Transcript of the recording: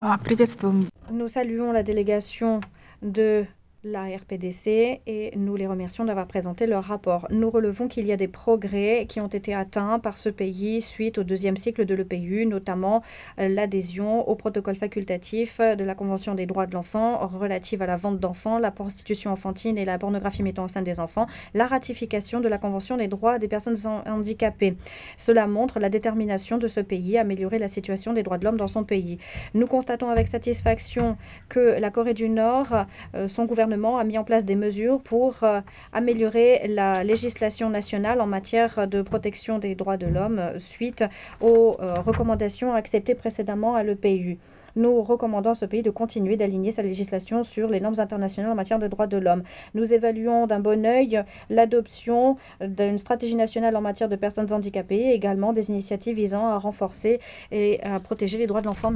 Приветствуем. Nous saluons la délégation de la RPDC et nous les remercions d'avoir présenté leur rapport. Nous relevons qu'il y a des progrès qui ont été atteints par ce pays suite au deuxième cycle de l'EPU, notamment l'adhésion au protocole facultatif de la Convention des droits de l'enfant relative à la vente d'enfants, la prostitution enfantine et la pornographie mettant en scène des enfants, la ratification de la Convention des droits des personnes handicapées. Cela montre la détermination de ce pays à améliorer la situation des droits de l'homme dans son pays. Nous constatons avec satisfaction que la Corée du Nord, son gouvernement a mis en place des mesures pour améliorer la législation nationale en matière de protection des droits de l'homme suite aux recommandations acceptées précédemment à l'EPU. Nous recommandons à ce pays de continuer d'aligner sa législation sur les normes internationales en matière de droits de l'homme. Nous évaluons d'un bon œil l'adoption d'une stratégie nationale en matière de personnes handicapées et également des initiatives visant à renforcer et à protéger les droits de l'enfant.